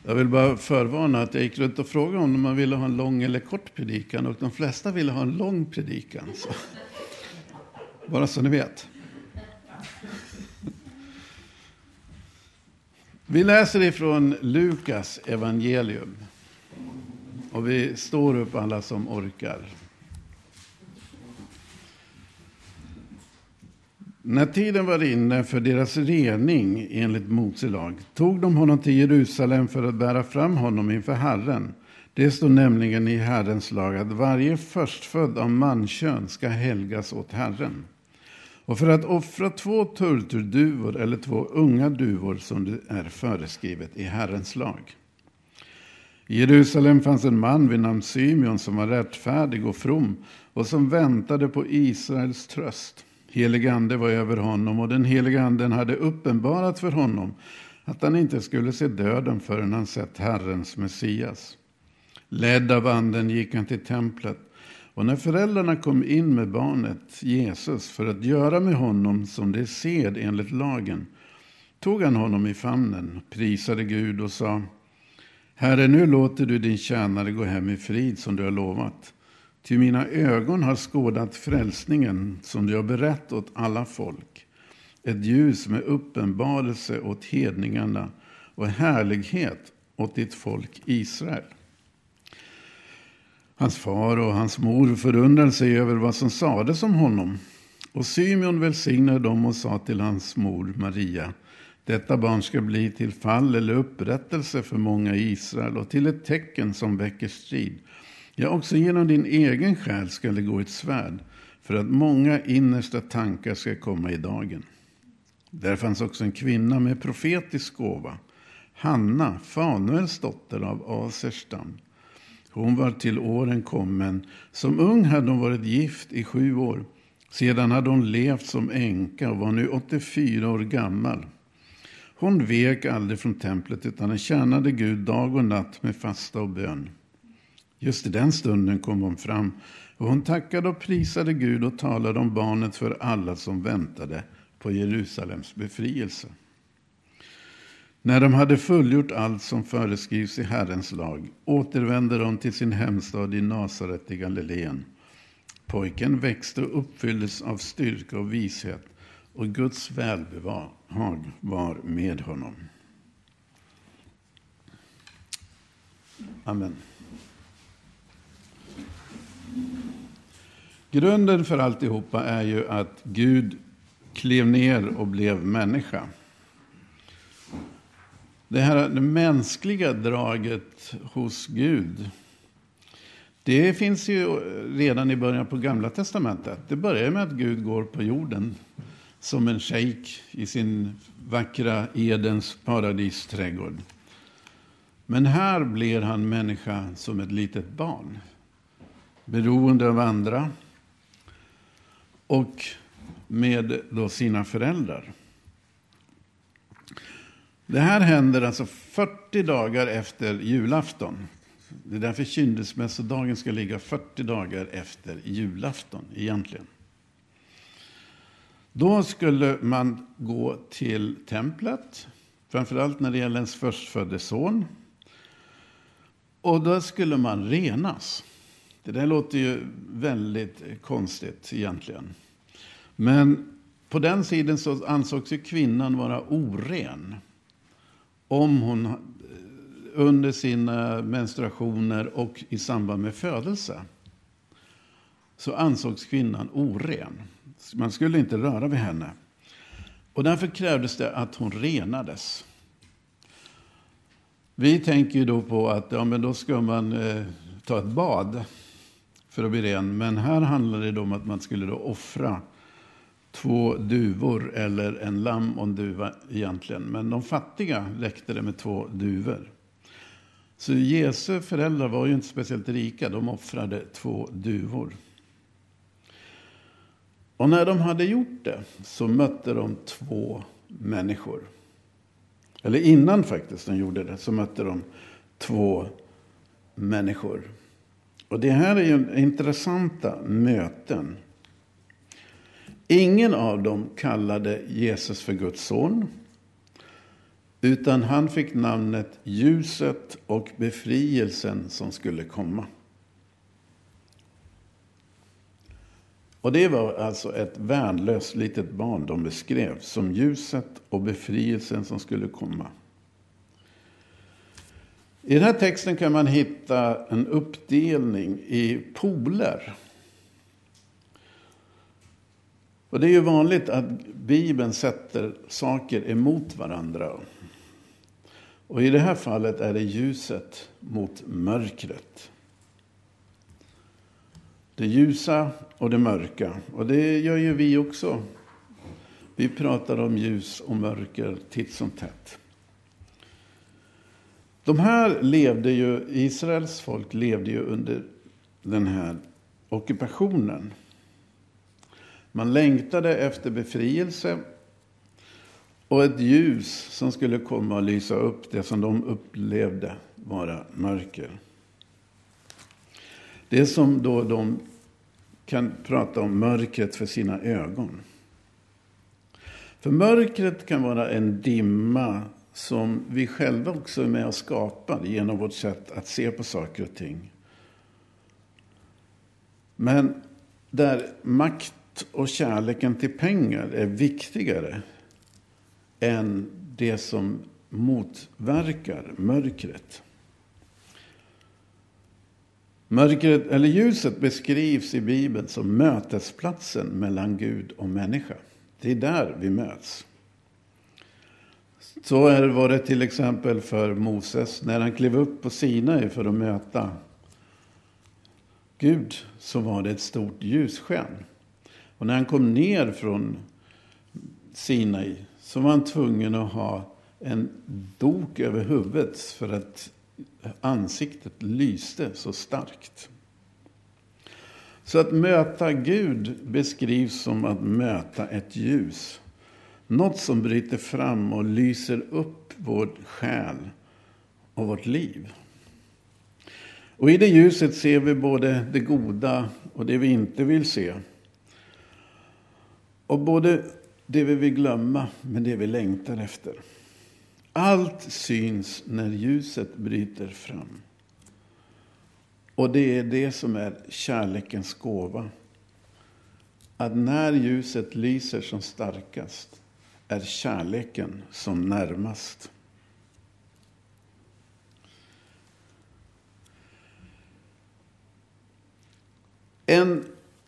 Jag vill bara förvarna att jag gick runt och frågade om man ville ha en lång eller kort predikan. Och de flesta ville ha en lång predikan. Så. Bara så ni vet. Vi läser ifrån Lukas evangelium. Och vi står upp alla som orkar. När tiden var inne för deras rening enligt Mose lag tog de honom till Jerusalem för att bära fram honom inför Herren. Det står nämligen i Herrens lag att varje förstfödd av mankön ska helgas åt Herren. Och för att offra 2 turturduvor eller 2 unga duvor som det är föreskrivet i Herrens lag. I Jerusalem fanns en man vid namn Symeon som var rättfärdig och from och som väntade på Israels tröst. Helig ande var över honom och den heliga anden hade uppenbarat för honom att han inte skulle se döden förrän han sett Herrens Messias. Ledd av anden gick han till templet och när föräldrarna kom in med barnet Jesus för att göra med honom som det är sed enligt lagen tog han honom i famnen, prisade Gud och sa: Herre, nu låter du din tjänare gå hem i frid som du har lovat. Ty mina ögon har skådat frälsningen som du har berättat åt alla folk. Ett ljus med uppenbarelse åt hedningarna och härlighet åt ditt folk Israel. Hans far och hans mor förundrade sig över vad som sades om honom. Och Symeon välsignade dem och sa till hans mor Maria: Detta barn ska bli till fall eller upprättelse för många i Israel och till ett tecken som väcker strid. Ja, också genom din egen själ ska det gå ett svärd, för att många innersta tankar ska komma i dagen. Där fanns också en kvinna med profetisk gåva, Hanna, Fanuels dotter av Aserstam. Hon var till åren kommen. Som ung hade hon varit gift i 7 år. Sedan hade hon levt som änka och var nu 84 år gammal. Hon vek aldrig från templet utan tjänade Gud dag och natt med fasta och bön. Just i den stunden kom hon fram och hon tackade och prisade Gud och talade om barnet för alla som väntade på Jerusalems befrielse. När de hade fullgjort allt som föreskrivs i Herrens lag återvände de till sin hemstad i Nasaret i Galileen. Pojken växte och uppfylldes av styrka och vishet och Guds välbehag var med honom. Amen. Grunden för alltihopa är ju att Gud klev ner och blev människa. Det mänskliga draget hos Gud, det finns ju redan i början på Gamla testamentet. Det börjar med att Gud går på jorden som en sheik i sin vackra Edens paradisträdgård. Men här blir han människa som ett litet barn, beroende av andra och med då sina föräldrar. Det här händer alltså 40 dagar efter julafton. Det är därför kyndelsmässodagen ska ligga 40 dagar efter julafton egentligen. Då skulle man gå till templet, framförallt när det gäller ens förstfödde son. Och då skulle man renas. Det där låter ju väldigt konstigt egentligen. Men på den sidan så ansågs ju kvinnan vara oren. Om hon under sina menstruationer och i samband med födelse så ansågs kvinnan oren. Man skulle inte röra vid henne. Och därför krävdes det att hon renades. Vi tänker ju då på att men då ska man ta ett bad för att bli ren. Men här handlar det om att man skulle då offra 2 duvor eller en lamm och en duva egentligen. Men de fattiga räckte det med 2 duvor. Så Jesu föräldrar var ju inte speciellt rika. De offrade 2 duvor. Och när de hade gjort det så mötte de 2 människor. Eller innan faktiskt de gjorde det så mötte de 2 människor. Och det här är ju intressanta möten. Ingen av dem kallade Jesus för Guds son. utan han fick namnet ljuset och befrielsen som skulle komma. Och det var alltså ett värnlöst litet barn de beskrev som ljuset och befrielsen som skulle komma. I den här texten kan man hitta en uppdelning i poler. Och det är ju vanligt att Bibeln sätter saker emot varandra. Och i det här fallet är det ljuset mot mörkret. Det ljusa och det mörka. Och det gör ju vi också. Vi pratar om ljus och mörker titt som tätt. De här Israels folk levde ju under den här ockupationen. Man längtade efter befrielse och ett ljus som skulle komma och lysa upp det som de upplevde vara mörker. Det är som då de kan prata om mörkret för sina ögon. För mörkret kan vara en dimma som vi själva också är med och skapar genom vårt sätt att se på saker och ting. Men där makt och kärleken till pengar är viktigare än det som motverkar mörkret. Mörkret eller ljuset beskrivs i Bibeln som mötesplatsen mellan Gud och människa. Det är där vi möts. Så var det till exempel för Moses när han klev upp på Sinai för att möta Gud, så var det ett stort ljussken. Och när han kom ner från Sinai så var han tvungen att ha en dok över huvudet för att ansiktet lyste så starkt. Så att möta Gud beskrivs som att möta ett ljus. Något som bryter fram och lyser upp vår själ och vårt liv. Och i det ljuset ser vi både det goda och det vi inte vill se. Och både det vi vill glömma men det vi längtar efter. Allt syns när ljuset bryter fram. Och det är det som är kärlekens gåva. Att när ljuset lyser som starkast är kärleken som närmast. En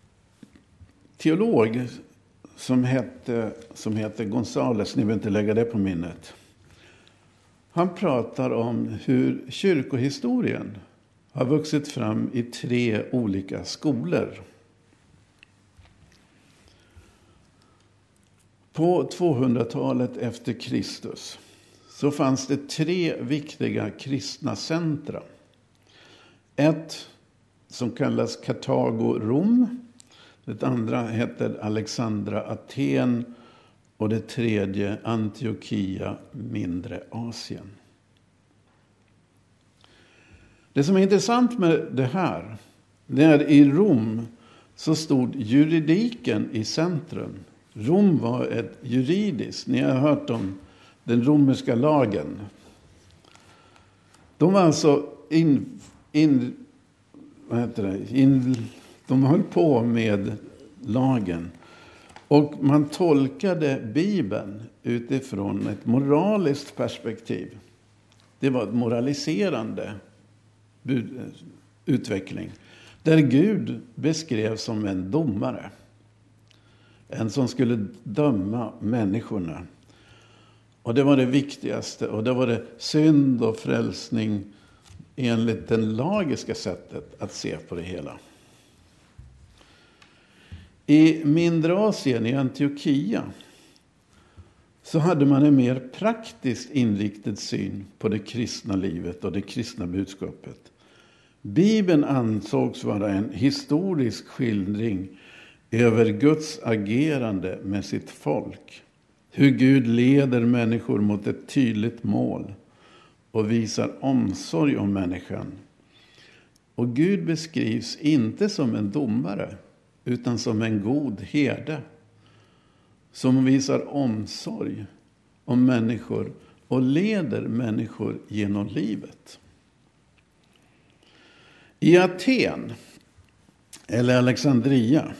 teolog som heter Gonzales, ni vill inte lägga det på minnet. Han pratar om hur kyrkohistorien har vuxit fram i 3 olika skolor. På 200-talet efter Kristus så fanns det 3 viktiga kristna centra. Ett som kallas Kartago-Rom. Det andra heter Alexandra Aten. Och det tredje Antiochia, mindre Asien. Det som är intressant med det här, det är i Rom så stod juridiken i centrum. Rom var ett juridiskt, ni har hört om den romerska lagen. De var alltså de höll på med lagen. Och man tolkade Bibeln utifrån ett moraliskt perspektiv. Det var ett moraliserande utveckling. Där Gud beskrevs som en domare. En som skulle döma människorna. Och det var det viktigaste. Och det var det synd och frälsning enligt det lagiska sättet att se på det hela. I mindre Asien, i Antiochia, så hade man en mer praktiskt inriktad syn på det kristna livet och det kristna budskapet. Bibeln ansågs vara en historisk skildring över Guds agerande med sitt folk. Hur Gud leder människor mot ett tydligt mål och visar omsorg om människan. Och Gud beskrivs inte som en domare utan som en god herde som visar omsorg om människor och leder människor genom livet. I Aten, eller Alexandria,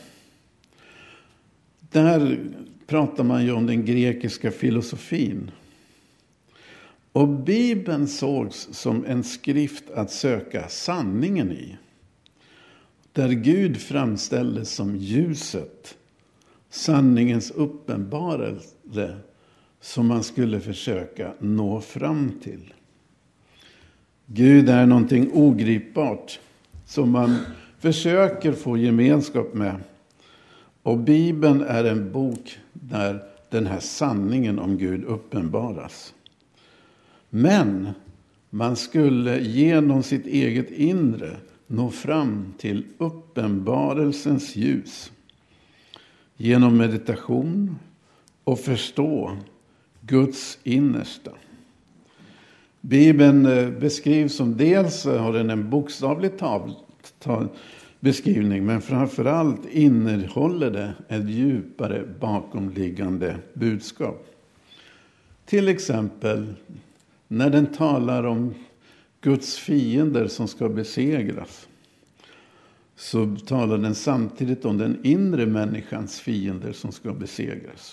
där pratar man ju om den grekiska filosofin. Och Bibeln sågs som en skrift att söka sanningen i. Där Gud framställdes som ljuset, sanningens uppenbarelse som man skulle försöka nå fram till. Gud är någonting ogripbart som man försöker få gemenskap med. Och Bibeln är en bok där den här sanningen om Gud uppenbaras. Men man skulle genom sitt eget inre nå fram till uppenbarelsens ljus. Genom meditation och förstå Guds innersta. Bibeln beskrivs som dels har den en bokstavlig beskrivning, men framförallt innehåller det ett djupare bakomliggande budskap. Till exempel när den talar om Guds fiender som ska besegras, så talar den samtidigt om den inre människans fiender som ska besegras.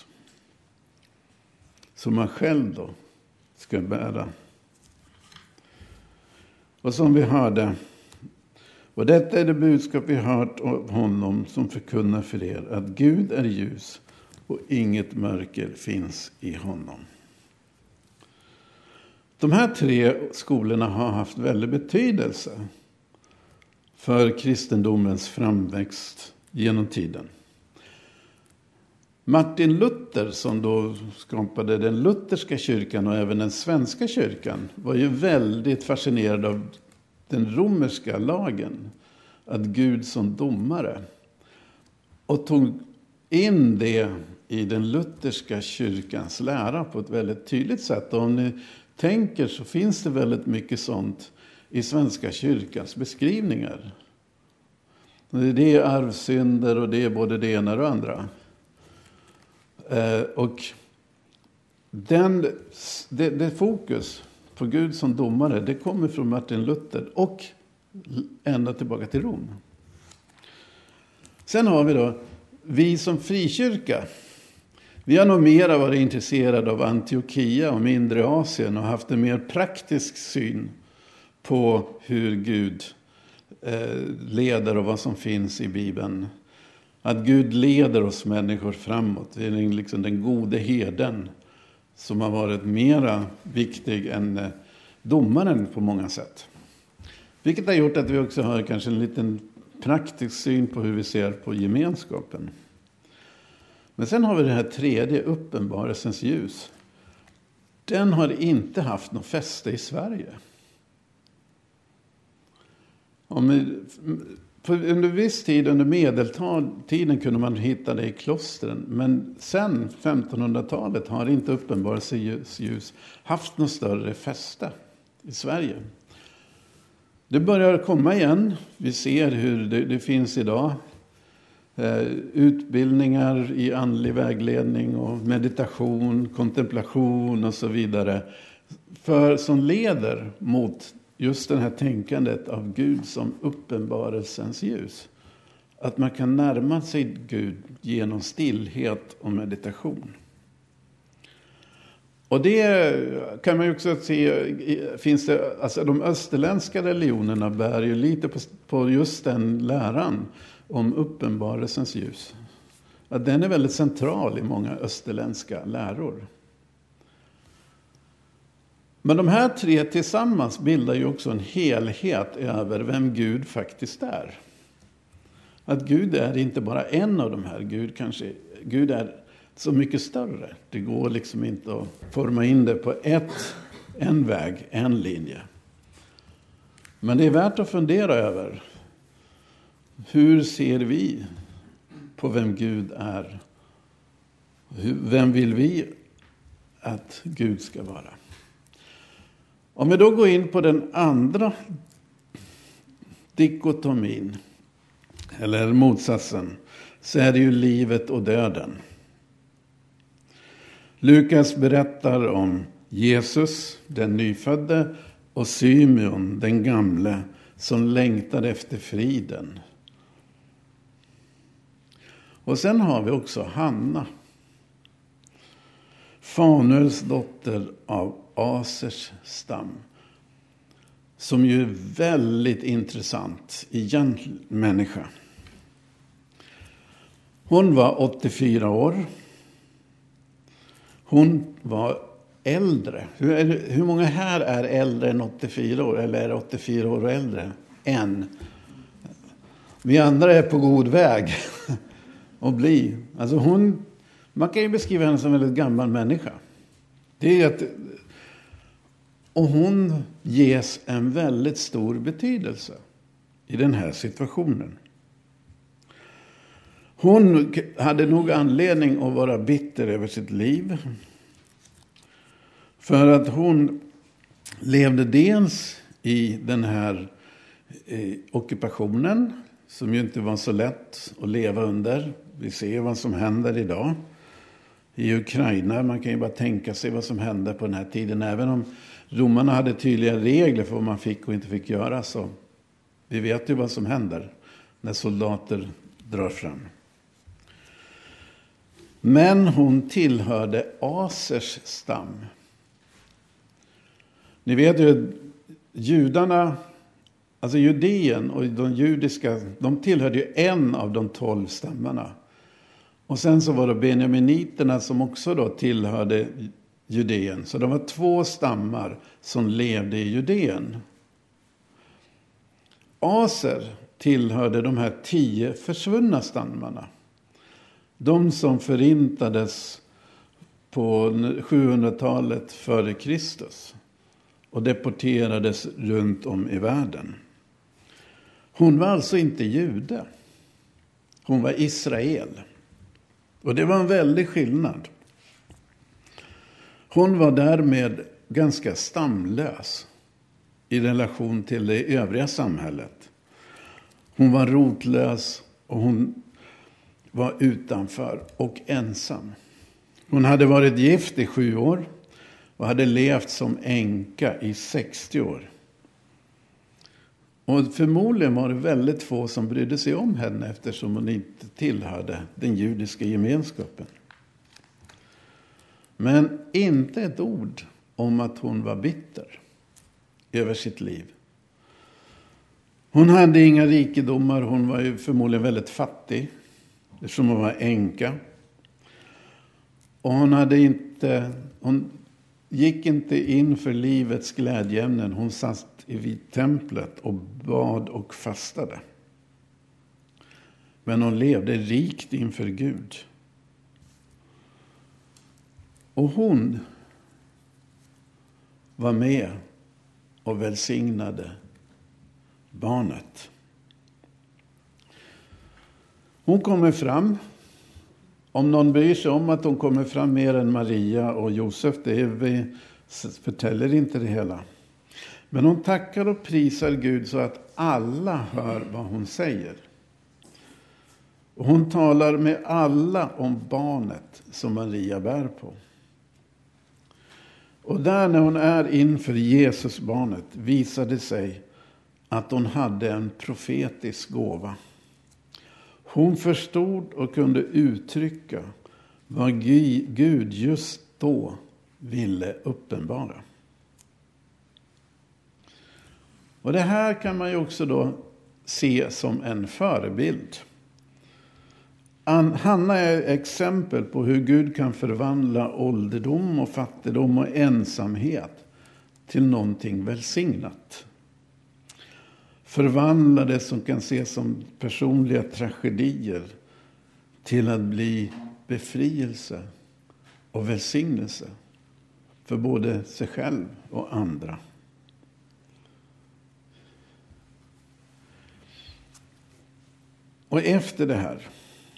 Som man själv då ska bära. Och som vi hörde, och detta är det budskap vi hört av honom som förkunnar för er, att Gud är ljus och inget mörker finns i honom. De här 3 skolorna har haft väldig betydelse för kristendomens framväxt genom tiden. Martin Luther, som då skapade den lutherska kyrkan och även den svenska kyrkan, var ju väldigt fascinerad av den romerska lagen, att Gud som domare, och tog in det i den lutherska kyrkans lära på ett väldigt tydligt sätt. Och om ni tänker så finns det väldigt mycket sånt i svenska kyrkans beskrivningar. Det är arvsynder och det är både det ena och det andra. Och det fokus på Gud som domare, det kommer från Martin Luther och ända tillbaka till Rom. Sen har vi då, vi som frikyrka, vi har nog mera varit intresserade av Antiochia och mindre Asien och haft en mer praktisk syn på hur Gud leder och vad som finns i Bibeln. Att Gud leder oss människor framåt. Det är liksom den gode herden som har varit mera viktig än domaren på många sätt. Vilket har gjort att vi också har kanske en liten praktisk syn på hur vi ser på gemenskapen. Men sen har vi det här 3:e, uppenbarelsens ljus. Den har inte haft något fäste i Sverige. Under viss tid, under medeltiden, kunde man hitta det i klostren. Men sen 1500-talet har inte uppenbarelsens ljus haft något större fäste i Sverige. Det börjar komma igen. Vi ser hur det finns idag. Utbildningar i andlig vägledning och meditation, kontemplation och så vidare. Som leder mot just det här tänkandet av Gud som uppenbarelsens ljus. Att man kan närma sig Gud genom stillhet och meditation. Och det kan man ju också se, finns det, alltså de österländska religionerna bär ju lite på just den läran om uppenbarelsens ljus. Att den är väldigt central i många österländska läror. Men de här 3 tillsammans bildar ju också en helhet över vem Gud faktiskt är. Att Gud är inte bara en av de här. Gud är så mycket större. Det går liksom inte att forma in det på en väg, en linje. Men det är värt att fundera över. Hur ser vi på vem Gud är? Vem vill vi att Gud ska vara? Om vi då går in på den andra dikotomin, eller motsatsen, så är det ju livet och döden. Lukas berättar om Jesus, den nyfödde, och Symeon, den gamle, som längtade efter friden. Och sen har vi också Hanna, Fanuels dotter av Asers stam, som ju är väldigt intressant igen människa. Hon var 84 år. Hon var äldre. Hur många här är äldre än 84 år? Eller är 84 år och äldre? En. Vi andra är på god väg att bli. Alltså man kan ju beskriva henne som en väldigt gammal människa. Det är och hon ges en väldigt stor betydelse i den här situationen. Hon hade nog anledning att vara bitter över sitt liv. För att hon levde dels i den här ockupationen, som ju inte var så lätt att leva under. Vi ser vad som händer idag i Ukraina. Man kan ju bara tänka sig vad som hände på den här tiden. Även om romarna hade tydliga regler för vad man fick och inte fick göra, så vi vet ju vad som händer när soldater drar fram. Men hon tillhörde Asers stam. Ni vet ju, judarna, alltså Judeen och de judiska, de tillhörde ju en av de 12 stammarna. Och sen så var det benjaminiterna som också då tillhörde Judeen. Så det var 2 stammar som levde i Judeen. Aser tillhörde de här 10 försvunna stammarna. De som förintades på 700-talet före Kristus och deporterades runt om i världen. Hon var alltså inte jude. Hon var Israel. Och det var en väldig skillnad. Hon var därmed ganska stamlös i relation till det övriga samhället. Hon var rotlös och hon var utanför och ensam. Hon hade varit gift i 7 år och hade levt som änka i 60 år. Och förmodligen var det väldigt få som brydde sig om henne eftersom hon inte tillhörde den judiska gemenskapen. Men inte ett ord om att hon var bitter över sitt liv. Hon hade inga rikedomar, hon var ju förmodligen väldigt fattig eftersom hon var änka. Och hon gick inte in för livets glädjeämnen. Hon satt vid templet och bad och fastade. Men hon levde rikt inför Gud. Och hon var med och välsignade barnet. Hon kommer fram. Om någon bryr sig om att hon kommer fram mer än Maria och Josef, vi förtäller inte det hela. Men hon tackar och prisar Gud så att alla hör vad hon säger. Och hon talar med alla om barnet som Maria bär på. Och där när hon är inför Jesusbarnet visade sig att hon hade en profetisk gåva. Hon förstod och kunde uttrycka vad Gud just då ville uppenbara. Och det här kan man ju också då se som en förebild. Hanna är exempel på hur Gud kan förvandla ålderdom och fattigdom och ensamhet till någonting välsignat. Förvandla det som kan ses som personliga tragedier till att bli befrielse och välsignelse för både sig själv och andra. Och efter det här,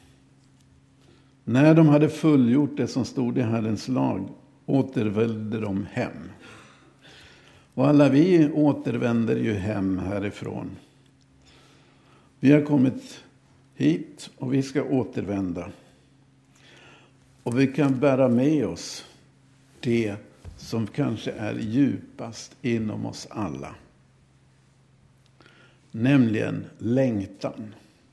när de hade fullgjort det som stod i Herrens lag, återvände de hem. Och alla vi återvänder ju hem härifrån. Vi har kommit hit och vi ska återvända. Och vi kan bära med oss det som kanske är djupast inom oss alla. Nämligen längtan.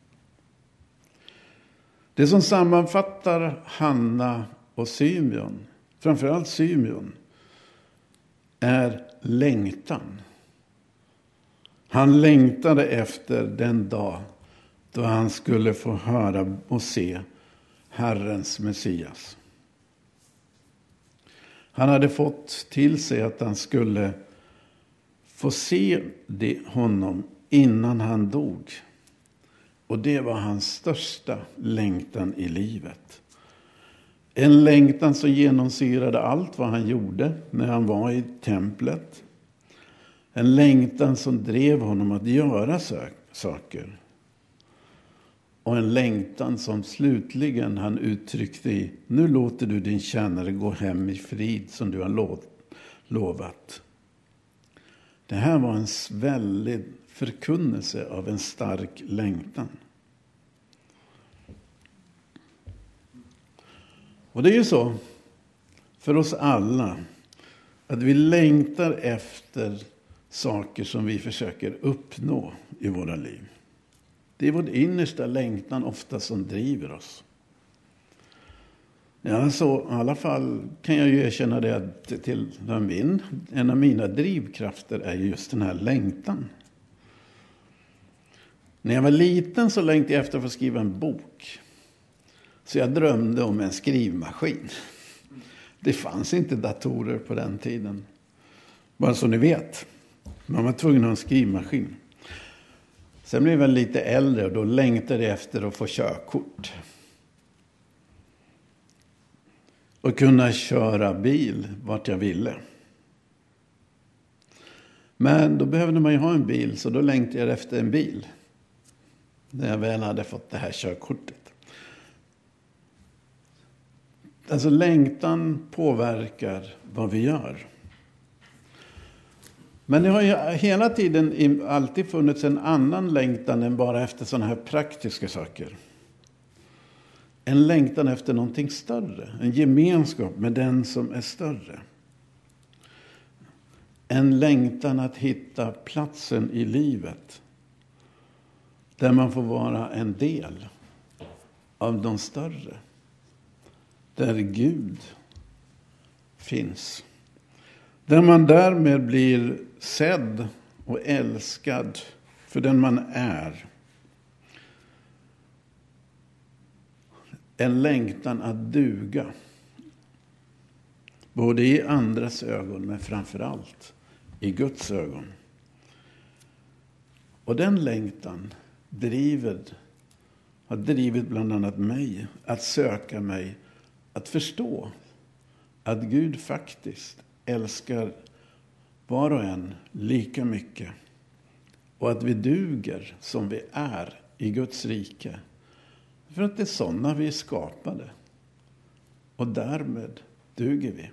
Det som sammanfattar Hanna och Symeon, framförallt Symeon, är längtan. Han längtade efter den dag då han skulle få höra och se Herrens Messias. Han hade fått till sig att han skulle få se honom innan han dog. Och det var hans största längtan i livet. En längtan som genomsyrade allt vad han gjorde när han var i templet. En längtan som drev honom att göra saker. Och en längtan som slutligen han uttryckte i: nu låter du din tjänare gå hem i frid som du har lovat. Det här var en väldig förkunnelse av en stark längtan. Och det är ju så för oss alla att vi längtar efter saker som vi försöker uppnå i våra liv. Det är vår innersta längtan ofta som driver oss. Ja, så, i alla fall kan jag ju erkänna det att en av mina drivkrafter är just den här längtan. När jag var liten så längtade jag efter att få skriva en bok. Så jag drömde om en skrivmaskin. Det fanns inte datorer på den tiden. Bara så ni vet. Man var tvungen att ha en skrivmaskin. Sen blev jag lite äldre och då längtade jag efter att få körkort. Och kunna köra bil vart jag ville. Men då behövde man ju ha en bil, så då längtade jag efter en bil. När jag väl hade fått det här körkortet. Alltså längtan påverkar vad vi gör. Men det har ju hela tiden alltid funnits en annan längtan än bara efter sådana här praktiska saker. En längtan efter någonting större. En gemenskap med den som är större. En längtan att hitta platsen i livet. Där man får vara en del av de större. Där Gud finns. Där man därmed blir sedd och älskad för den man är. En längtan att duga. Både i andras ögon men framförallt i Guds ögon. Och den längtan har drivit bland annat mig att söka mig, att förstå att Gud faktiskt älskar var och en lika mycket. Och att vi duger som vi är i Guds rike. För att det är sådana vi är skapade. Och därmed duger vi.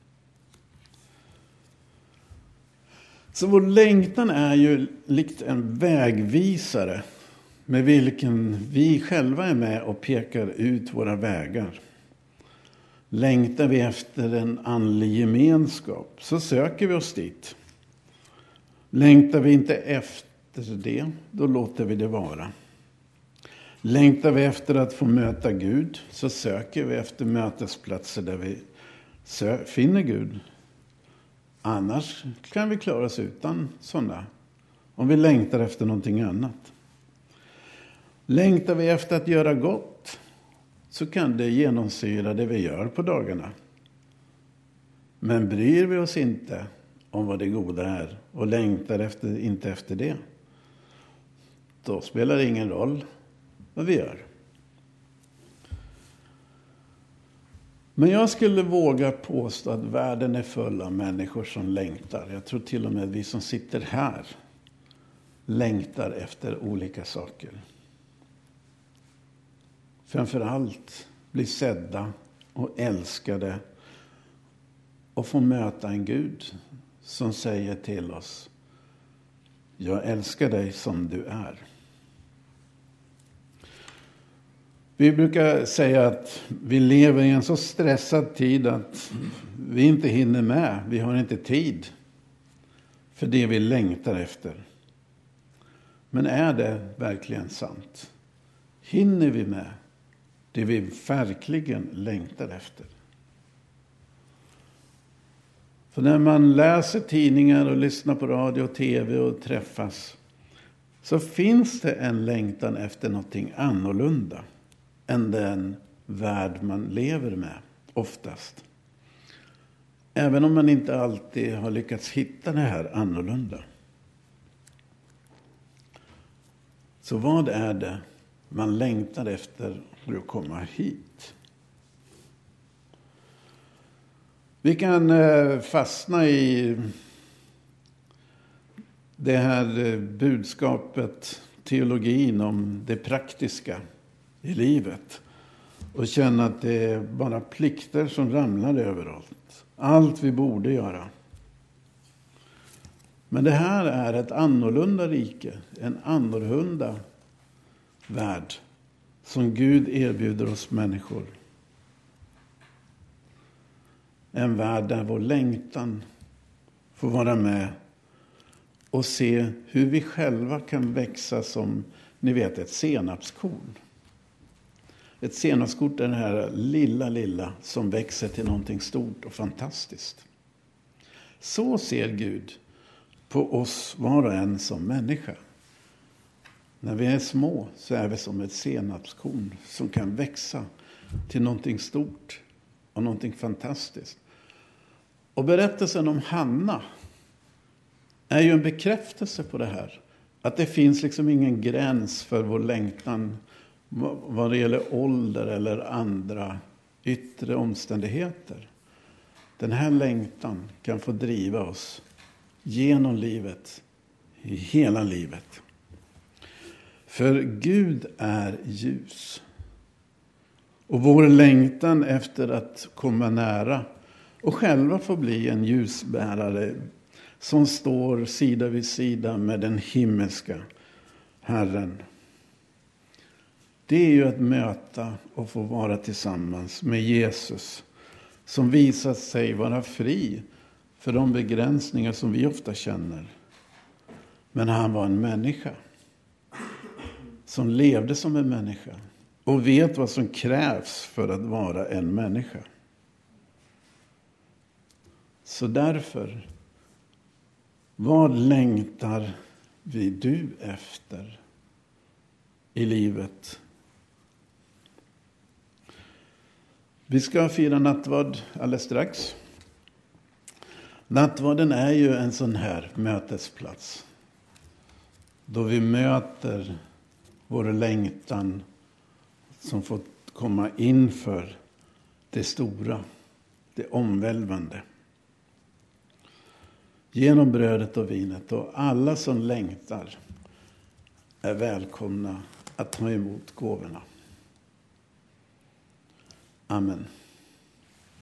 Så vår längtan är ju likt en vägvisare. Med vilken vi själva är med och pekar ut våra vägar. Längtar vi efter en andlig gemenskap så söker vi oss dit. Längtar vi inte efter det, då låter vi det vara. Längtar vi efter att få möta Gud så söker vi efter mötesplatser där vi finner Gud. Annars kan vi klara oss utan sådana. Om vi längtar efter någonting annat. Längtar vi efter att göra gott så kan det genomsyra det vi gör på dagarna. Men bryr vi oss inte om vad det goda är och längtar inte efter det, då spelar det ingen roll vad vi gör. Men jag skulle våga påstå att världen är full av människor som längtar. Jag tror till och med vi som sitter här längtar efter olika saker. Framförallt bli sedda och älskade och få möta en Gud som säger till oss: jag älskar dig som du är. Vi brukar säga att vi lever i en så stressad tid att vi inte hinner med. Vi har inte tid för det vi längtar efter. Men är det verkligen sant? Hinner vi med det vi verkligen längtar efter? För när man läser tidningar och lyssnar på radio och tv och träffas, så finns det en längtan efter någonting annorlunda än den värld man lever med oftast. Även om man inte alltid har lyckats hitta det här annorlunda. Så vad är det man längtar efter för att komma hit? Vi kan fastna i det här budskapet, teologin om det praktiska i livet. Och känna att det är bara plikter som ramlar överallt. Allt vi borde göra. Men det här är ett annorlunda rike. En annorlunda värld som Gud erbjuder oss människor. En värld där vår längtan får vara med och se hur vi själva kan växa som, ni vet, ett senapskorn. Ett senapskorn är det här lilla som växer till någonting stort och fantastiskt. Så ser Gud på oss var och en som människa. När vi är små så är vi som ett senapskorn som kan växa till någonting stort och någonting fantastiskt. Och berättelsen om Hanna är ju en bekräftelse på det här. Att det finns liksom ingen gräns för vår längtan vad det gäller ålder eller andra yttre omständigheter. Den här längtan kan få driva oss genom livet, i hela livet. För Gud är ljus. Och vår längtan efter att komma nära och själva få bli en ljusbärare som står sida vid sida med den himmelska Herren. Det är ju att möta och få vara tillsammans med Jesus som visat sig vara fri för de begränsningar som vi ofta känner. Men han var en människa som levde som en människa och vet vad som krävs för att vara en människa. Så därför, vad längtar du efter i livet? Vi ska fira nattvard alldeles strax. Nattvarden är ju en sån här mötesplats. Då vi möter vår längtan som får komma inför det stora, det omvälvande. Genom brödet och vinet, och alla som längtar är välkomna att ta emot gåvorna. Amen.